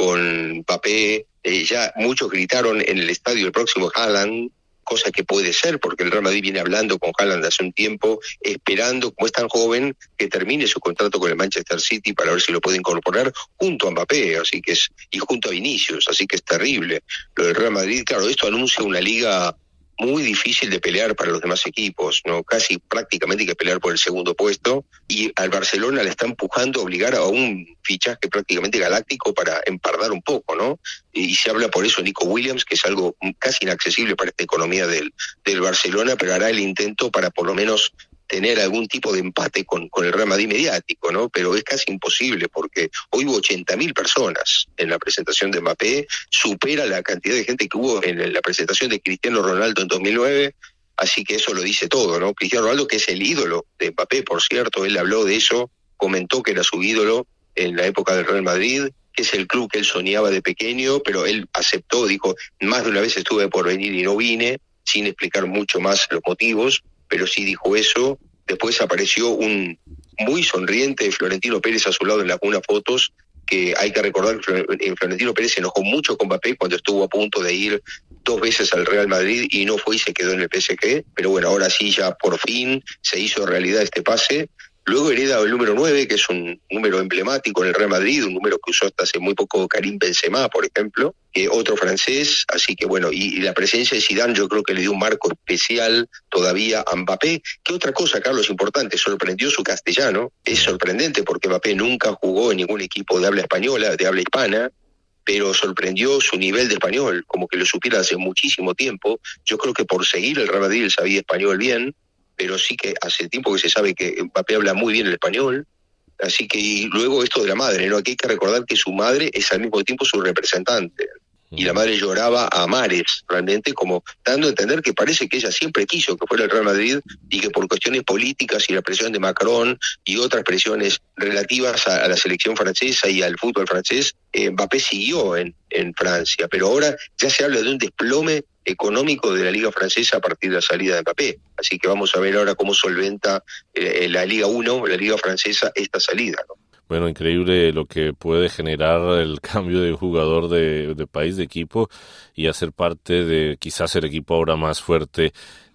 con Mbappé, eh, ya muchos gritaron en el estadio el próximo Haaland, cosa que puede ser, porque el Real Madrid viene hablando con Haaland hace un tiempo, esperando, como es tan joven, que termine su contrato con el Manchester City para ver si lo puede incorporar junto a Mbappé, así que es, y junto a Vinicius, así que es terrible. Lo del Real Madrid, claro, esto anuncia una liga muy difícil de pelear para los demás equipos, no, casi prácticamente hay que pelear por el segundo puesto, y al Barcelona le está empujando a obligar a un fichaje prácticamente galáctico para empardar un poco, ¿no? Y se habla por eso Nico Williams, que es algo casi inaccesible para esta economía del, del Barcelona, pero hará el intento para por lo menos tener algún tipo de empate con, con el Real Madrid mediático, ¿no? Pero es casi imposible porque hoy hubo ochenta mil personas en la presentación de Mbappé, supera la cantidad de gente que hubo en la presentación de Cristiano Ronaldo en dos mil nueve, así que eso lo dice todo, ¿no? Cristiano Ronaldo, que es el ídolo de Mbappé, por cierto, él habló de eso, comentó que era su ídolo en la época del Real Madrid, que es el club que él soñaba de pequeño, pero él aceptó, dijo, más de una vez estuve por venir y no vine, sin explicar mucho más los motivos, pero sí dijo eso. Después apareció un muy sonriente Florentino Pérez a su lado en algunas fotos, que hay que recordar que Florentino Pérez se enojó mucho con Mbappé cuando estuvo a punto de ir dos veces al Real Madrid y no fue y se quedó en el P S G, pero bueno, ahora sí ya por fin se hizo realidad este pase. Luego hereda el número nueve, que es un número emblemático en el Real Madrid, un número que usó hasta hace muy poco Karim Benzema, por ejemplo, que otro francés, así que bueno, y, y la presencia de Zidane yo creo que le dio un marco especial todavía a Mbappé. ¿Qué otra cosa, Carlos, importante? Sorprendió su castellano, es sorprendente porque Mbappé nunca jugó en ningún equipo de habla española, de habla hispana, pero sorprendió su nivel de español, como que lo supiera hace muchísimo tiempo. Yo creo que por seguir el Real Madrid él sabía español bien, pero sí que hace tiempo que se sabe que Mbappé habla muy bien el español, así que y luego esto de la madre, ¿no? Aquí hay que recordar que su madre es al mismo tiempo su representante, y la madre lloraba a mares, realmente, como dando a entender que parece que ella siempre quiso que fuera el Real Madrid, y que por cuestiones políticas y la presión de Macron y otras presiones relativas a, a la selección francesa y al fútbol francés, eh, Mbappé siguió en, en Francia, pero ahora ya se habla de un desplome económico de la Liga Francesa a partir de la salida de Mbappé. Así que vamos a ver ahora cómo solventa eh, la Liga uno, la Liga Francesa, esta salida, ¿no? Bueno, increíble lo que puede generar el cambio de jugador de, de país, de equipo, y hacer parte de quizás el equipo ahora más fuerte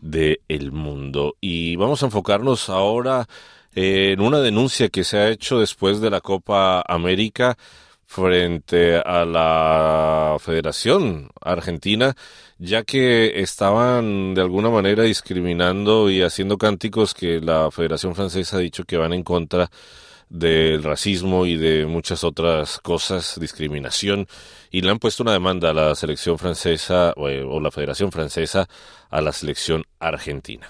del mundo. Y vamos a enfocarnos ahora en una denuncia que se ha hecho después de la Copa América frente a la Federación Argentina, ya que estaban de alguna manera discriminando y haciendo cánticos que la Federación Francesa ha dicho que van en contra del racismo y de muchas otras cosas, discriminación, y le han puesto una demanda a la selección francesa o, o la Federación Francesa a la selección argentina.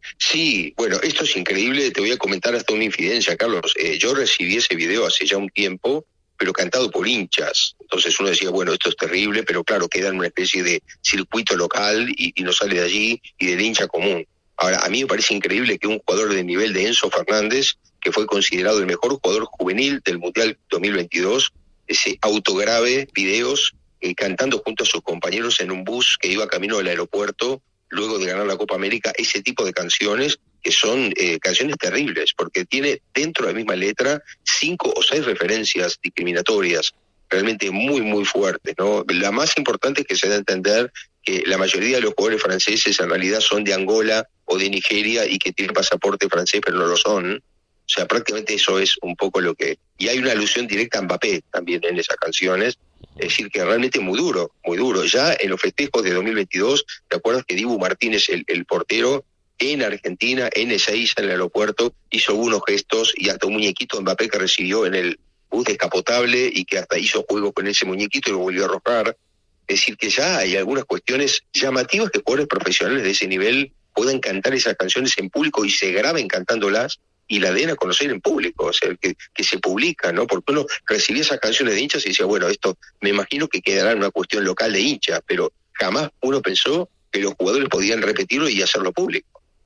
Sí, bueno, esto es increíble, te voy a comentar hasta una infidencia, Carlos. Eh, yo recibí ese video hace ya un tiempo, pero cantado por hinchas. Entonces uno decía, bueno, esto es terrible, pero claro, queda en una especie de circuito local y, y no sale de allí y del hincha común. Ahora, a mí me parece increíble que un jugador de nivel de Enzo Fernández, que fue considerado el mejor jugador juvenil del Mundial dos mil veintidós, se autograbe videos eh, cantando junto a sus compañeros en un bus que iba camino al aeropuerto luego de ganar la Copa América, ese tipo de canciones que son eh, canciones terribles, porque tiene dentro de la misma letra cinco o seis referencias discriminatorias, realmente muy, muy fuertes, ¿no? La más importante es que se da a entender que la mayoría de los jugadores franceses en realidad son de Angola o de Nigeria y que tienen pasaporte francés, pero no lo son. O sea, prácticamente eso es un poco lo que... Y hay una alusión directa a Mbappé también en esas canciones. Es decir, que realmente es muy duro, muy duro. Ya en los festejos de dos mil veintidós, ¿te acuerdas que Dibu Martínez, el, el portero, en Argentina, en Ezeiza, en el aeropuerto, hizo unos gestos y hasta un muñequito de Mbappé que recibió en el bus descapotable y que hasta hizo juego con ese muñequito y lo volvió a arrojar? Es decir, que ya hay algunas cuestiones llamativas que jugadores profesionales de ese nivel puedan cantar esas canciones en público y se graben cantándolas y la den a conocer en público, o sea, que, que se publica, ¿no? Porque uno recibía esas canciones de hinchas y decía, bueno, esto me imagino que quedará en una cuestión local de hinchas, pero jamás uno pensó que los jugadores podían repetirlo y hacerlo público.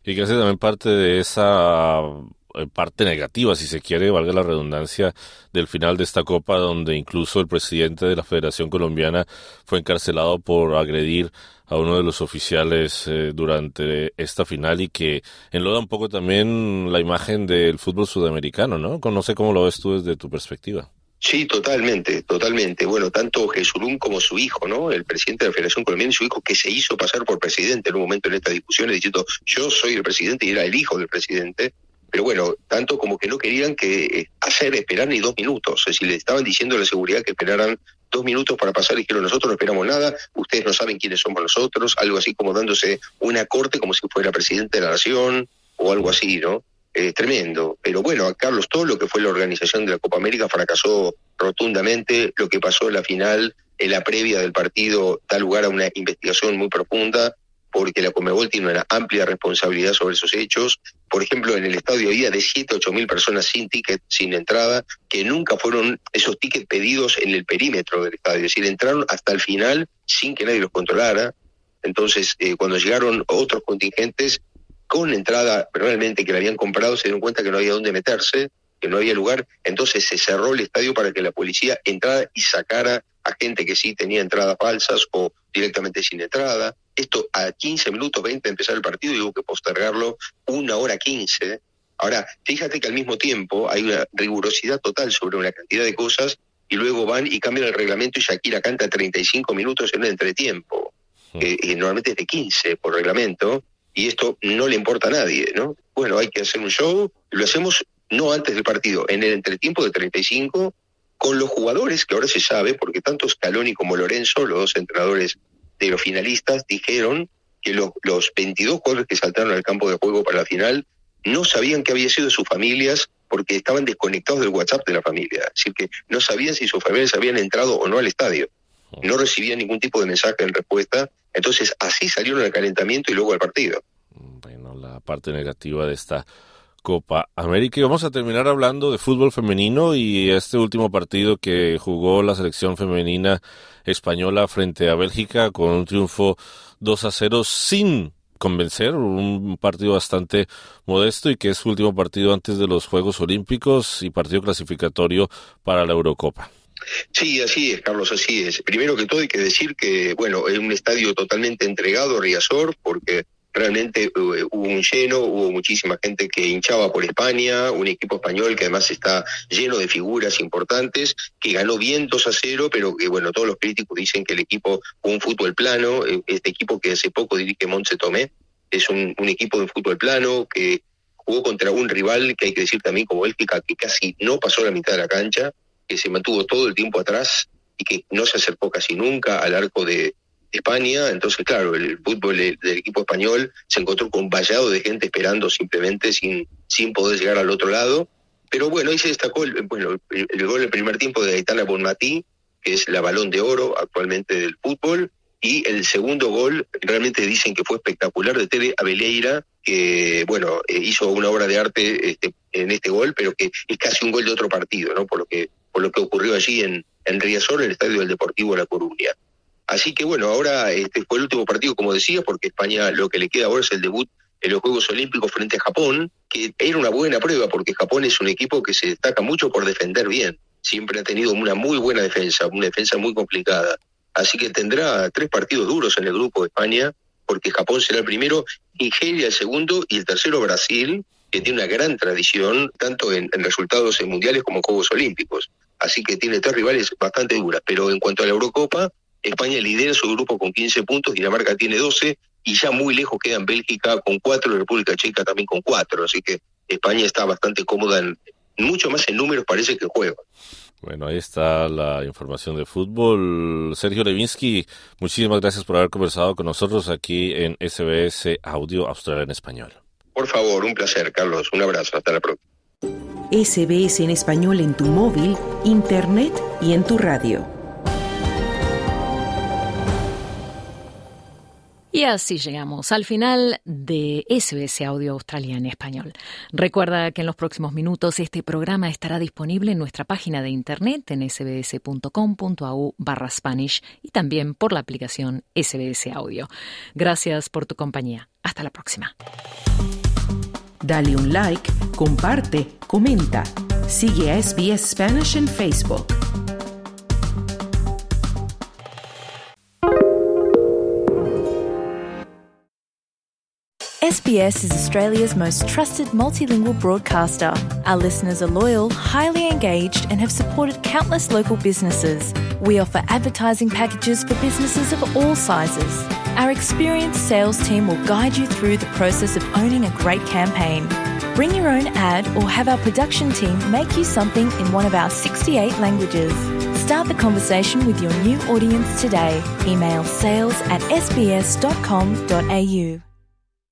Y que hace también parte de esa parte negativa, si se quiere, valga la redundancia, del final de esta Copa, donde incluso el presidente de la Federación Colombiana fue encarcelado por agredir a uno de los oficiales eh, durante esta final, y que enloda un poco también la imagen del fútbol sudamericano, ¿no? No sé cómo lo ves tú desde tu perspectiva. Sí, totalmente, totalmente. Bueno, tanto Jesurún como su hijo, ¿no? El presidente de la Federación Colombiana y su hijo, que se hizo pasar por presidente en un momento en esta discusión, diciendo yo soy el presidente, y era el hijo del presidente. Pero bueno, tanto como que no querían que hacer esperar ni dos minutos. Es decir, le estaban diciendo a la seguridad que esperaran dos minutos para pasar, y dijeron, nosotros no esperamos nada, ustedes no saben quiénes somos nosotros, algo así como dándose una corte como si fuera presidente de la nación o algo así, ¿no? Eh, tremendo. Pero bueno, Carlos, todo lo que fue la organización de la Copa América fracasó rotundamente. Lo que pasó en la final, en la previa del partido, da lugar a una investigación muy profunda, porque la Conmebol tiene una amplia responsabilidad sobre esos hechos. Por ejemplo, en el estadio había de siete a ocho mil personas sin ticket, sin entrada, que nunca fueron esos tickets pedidos en el perímetro del estadio. Es decir, entraron hasta el final sin que nadie los controlara. Entonces, eh, cuando llegaron otros contingentes con entrada realmente que la habían comprado, se dieron cuenta que no había dónde meterse, que no había lugar. Entonces se cerró el estadio para que la policía entrara y sacara a gente que sí tenía entradas falsas o directamente sin entrada. Esto a quince minutos, veinte de empezar el partido, y hubo que postergarlo una hora quince. Ahora, fíjate que al mismo tiempo hay una rigurosidad total sobre una cantidad de cosas, y luego van y cambian el reglamento y Shakira canta treinta y cinco minutos en un entretiempo. Eh, y normalmente es de quince por reglamento, y esto no le importa a nadie, ¿no? Bueno, hay que hacer un show, lo hacemos no antes del partido, en el entretiempo de treinta y cinco, con los jugadores, que ahora se sabe, porque tanto Scaloni como Lorenzo, los dos entrenadores de los finalistas, dijeron que los, los veintidós jugadores que saltaron al campo de juego para la final no sabían qué había sido de sus familias, porque estaban desconectados del WhatsApp de la familia. Es decir, que no sabían si sus familias habían entrado o no al estadio. No recibían ningún tipo de mensaje en respuesta. Entonces, así salieron al calentamiento y luego al partido. Bueno, la parte negativa de esta Copa América. Y vamos a terminar hablando de fútbol femenino y este último partido que jugó la selección femenina española frente a Bélgica con un triunfo dos a cero sin convencer, un partido bastante modesto, y que es su último partido antes de los Juegos Olímpicos y partido clasificatorio para la Eurocopa. Sí, así es, Carlos, así es. Primero que todo hay que decir que, bueno, es un estadio totalmente entregado a Riazor, porque realmente uh, hubo un lleno, hubo muchísima gente que hinchaba por España, un equipo español que además está lleno de figuras importantes, que ganó bien dos a cero, pero que, bueno, todos los críticos dicen que el equipo fue un fútbol plano. Este equipo que hace poco dirige Montse Tomé es un, un equipo de fútbol plano que jugó contra un rival que hay que decir también como Bélgica, que casi no pasó la mitad de la cancha, que se mantuvo todo el tiempo atrás y que no se acercó casi nunca al arco de España. Entonces, claro, el fútbol del equipo español se encontró con un vallado de gente esperando simplemente sin sin poder llegar al otro lado. Pero bueno, ahí se destacó el, bueno, el, el gol del primer tiempo de Aitana Bonmatí, que es la Balón de Oro actualmente del fútbol, y el segundo gol realmente dicen que fue espectacular, de Tere Abeleira, que bueno, eh, hizo una obra de arte este, en este gol, pero que es casi un gol de otro partido, ¿no? Por lo que por lo que ocurrió allí en, en Riazor, en el estadio del Deportivo La Coruña. Así que bueno, ahora este fue el último partido, como decía, porque España lo que le queda ahora es el debut en los Juegos Olímpicos frente a Japón, que era una buena prueba, porque Japón es un equipo que se destaca mucho por defender bien. Siempre ha tenido una muy buena defensa, una defensa muy complicada. Así que tendrá tres partidos duros en el grupo de España, porque Japón será el primero, Nigeria el segundo y el tercero Brasil, que tiene una gran tradición tanto en, en resultados en mundiales como en Juegos Olímpicos. Así que tiene tres rivales bastante duras. Pero en cuanto a la Eurocopa, España lidera su grupo con quince puntos, Dinamarca tiene doce, y ya muy lejos quedan Bélgica con cuatro, República Checa también con cuatro. Así que España está bastante cómoda, en, mucho más en números parece que juega. Bueno, ahí está la información de fútbol. Sergio Levinsky, muchísimas gracias por haber conversado con nosotros aquí en S B S Audio Australia en Español. Por favor, un placer, Carlos. Un abrazo. Hasta la próxima. S B S en español en tu móvil, internet y en tu radio. Y así llegamos al final de S B S Audio Australia en Español. Recuerda que en los próximos minutos este programa estará disponible en nuestra página de internet en sbs punto com punto a u barra Spanish y también por la aplicación S B S Audio. Gracias por tu compañía. Hasta la próxima. Dale un like, comparte, comenta. Sigue a S B S Spanish en Facebook. S B S is Australia's most trusted multilingual broadcaster. Our listeners are loyal, highly engaged, and have supported countless local businesses. We offer advertising packages for businesses of all sizes. Our experienced sales team will guide you through the process of owning a great campaign. Bring your own ad or have our production team make you something in one of our sixty-eight languages. Start the conversation with your new audience today. Email sales at s b s dot com dot a u.